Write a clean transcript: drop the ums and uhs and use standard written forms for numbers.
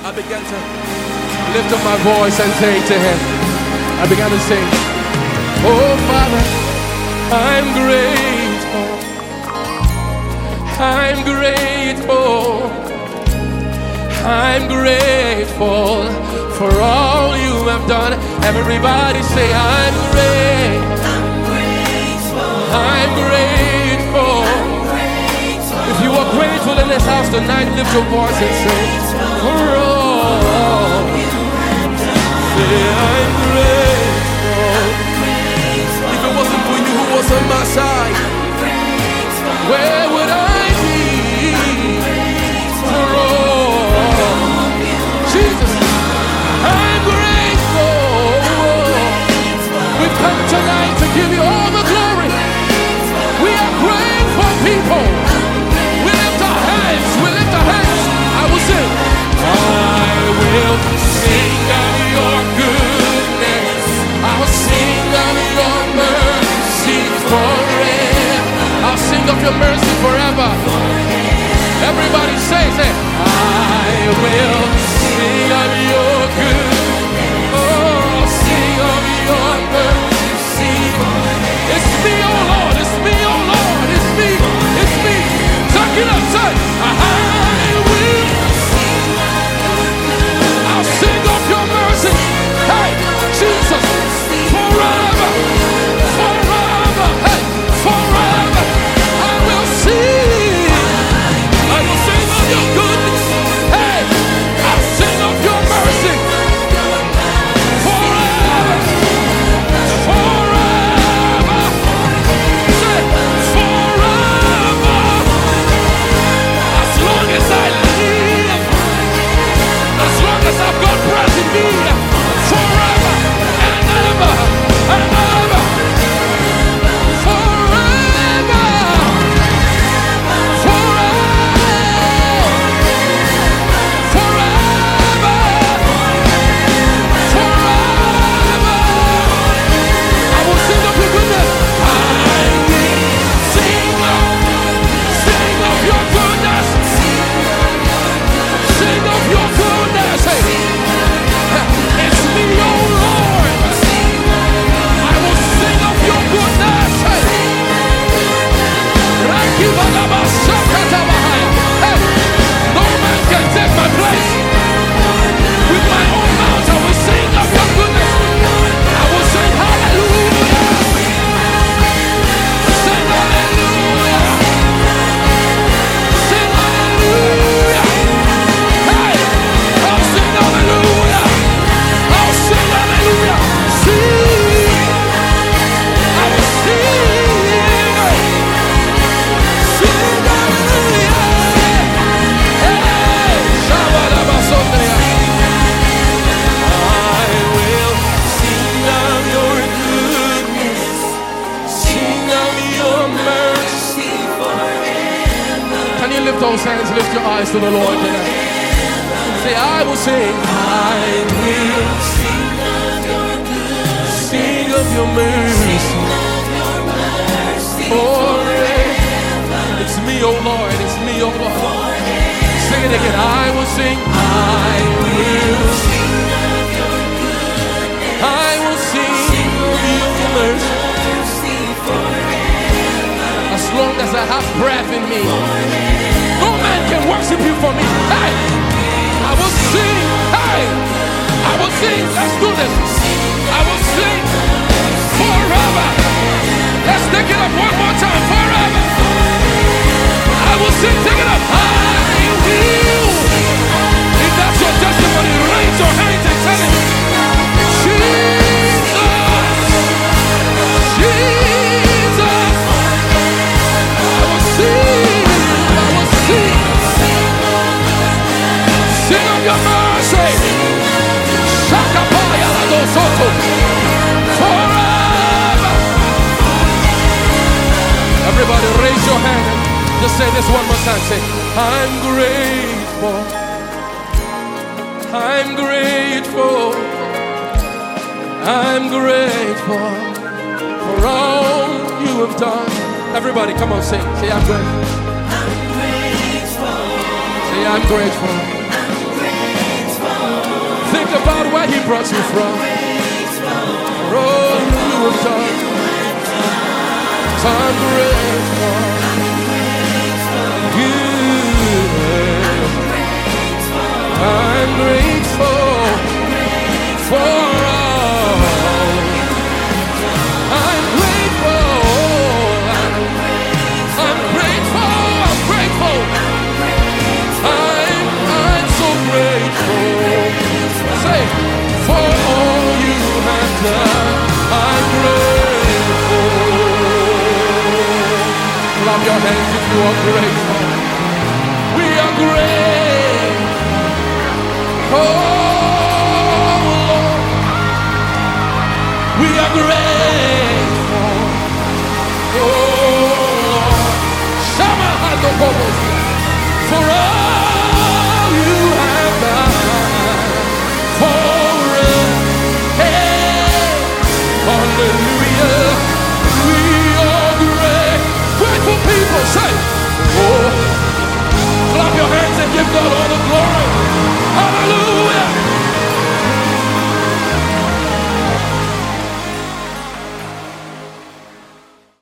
I began to lift up my voice and say to him, I began to sing, oh Father, I'm grateful. I'm grateful. I'm grateful for all you have done. Everybody say, I'm grateful. I'm grateful. If you are grateful in this house tonight, lift your voice and say, for all. Say, I'm grateful. If it wasn't for you who was on my side, where would I be? For all. Jesus, I'm grateful. We've come tonight to give you all the glory. We are grateful people. We lift our hands. We lift our hands. I will sing. I will sing of your goodness. I will sing of your mercy forever. I'll sing of your mercy forever. Everybody say, I will sing of your goodness. Oh, sing of your mercy forever. It's me, oh Lord. It's me, oh Lord. It's me. It's me. Tuck it up, son. I will sing of your goodness. I'll sing of your mercy. Hey, Jesus, forever. Forever. Hey, forever. I will sing. I will sing of your goodness. Hey, I'll sing of your mercy. Forever. Forever. Say, forever. As long as I live, as long as I've got breath in me, forever and ever and ever. Forever. Those hands, lift your eyes to the Lord tonight. Say, I will sing. I will sing of your goodness. Sing of your mercy. Forever. It's me, oh Lord. It's me, oh Lord. Sing it again. I will sing. I will sing of your goodness. I will sing of your mercy. Forever. As long as I have breath in me. No man can worship you for me. Hey, I will sing. Hey, I will sing. Let's do this. I will sing forever. Let's take it up one more time. Forever. I will sing. Take it up. I will. If that's your testimony, raise your hands and tell it. Jesus. Jesus. I will sing. Sing of your mercy. Shakapaya Ladosoto. Forever. Everybody raise your hand and just say this one more time. Say, I'm grateful. I'm grateful. I'm grateful for all you have done. Everybody come on, sing. Say, I'm grateful. I'm grateful. Say, I'm grateful. I'm grateful. brought you from, for all you have done. I'm grateful. I'm grateful for all. I'm grateful. I'm grateful. I'm grateful. I'm so grateful. Say, for all you have done. I'm grateful. Clap your hands if you are grateful. We are grateful. Oh Lord, we are grateful. Oh Lord, Shama Hadokobos, for all you have done for us. Hey, hallelujah.